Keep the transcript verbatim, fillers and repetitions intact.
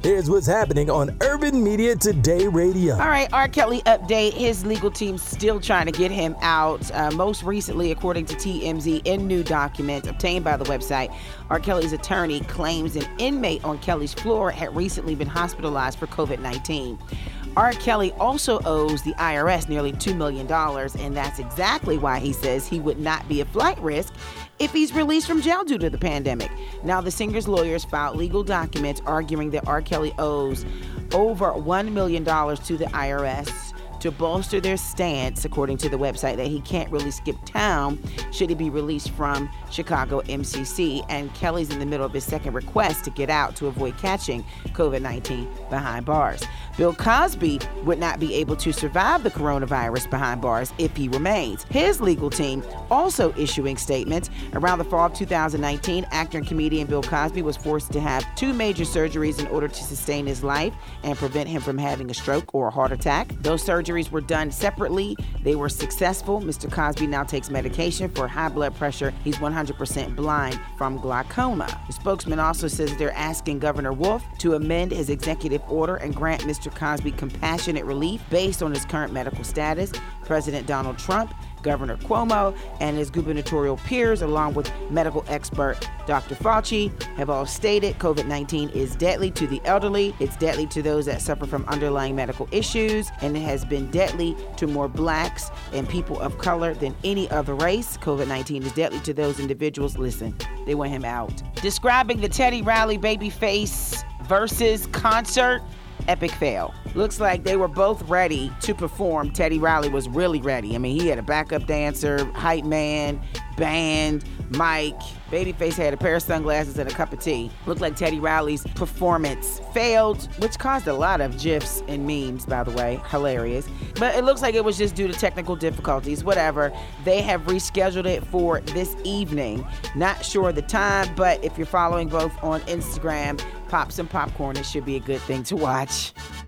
Here's what's happening on Urban Media Today Radio. All right, R. Kelly update. His legal team still trying to get him out. Uh, most recently, according to T M Z, in new documents obtained by the website, R. Kelly's attorney claims an inmate on Kelly's floor had recently been hospitalized for covid nineteen. R. Kelly also owes the I R S nearly two million dollars, and that's exactly why he says he would not be a flight risk if he's released from jail due to the pandemic. Now, the singer's lawyers filed legal documents arguing that R. Kelly owes over one million dollars to the I R S to bolster their stance, according to the website, that he can't really skip town should he be released from Chicago M C C. And Kelly's in the middle of his second request to get out to avoid catching covid nineteen behind bars. Bill Cosby would not be able to survive the coronavirus behind bars if he remains. His legal team also issuing statements. Around the fall of two thousand nineteen, actor and comedian Bill Cosby was forced to have two major surgeries in order to sustain his life and prevent him from having a stroke or a heart attack. Those surgeries were done separately. They were successful. Mister Cosby now takes medication for high blood pressure. He's one hundred percent blind from glaucoma. The spokesman also says they're asking Governor Wolf to amend his executive order and grant Mister Cosby compassionate relief based on his current medical status. President Donald Trump, Governor Cuomo, and his gubernatorial peers, along with medical expert Doctor Fauci, have all stated covid nineteen is deadly to the elderly. It's deadly to those that suffer from underlying medical issues, and it has been deadly to more blacks and people of color than any other race. covid nineteen is deadly to those individuals. Listen, they want him out. Describing the Teddy Riley Babyface versus concert, epic fail. Looks like they were both ready to perform. Teddy Riley was really ready. I mean, he had a backup dancer, hype man, band, mic. Babyface had a pair of sunglasses and a cup of tea. Looked like Teddy Riley's performance failed, which caused a lot of GIFs and memes, by the way. Hilarious. But it looks like it was just due to technical difficulties. Whatever. They have rescheduled it for this evening. Not sure the time, but if you're following both on Instagram, pop some popcorn. It should be a good thing to watch.